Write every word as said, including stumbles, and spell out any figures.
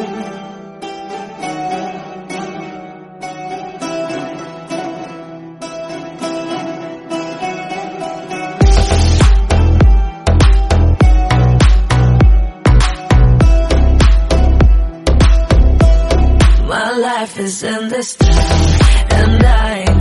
My life is in this town, and I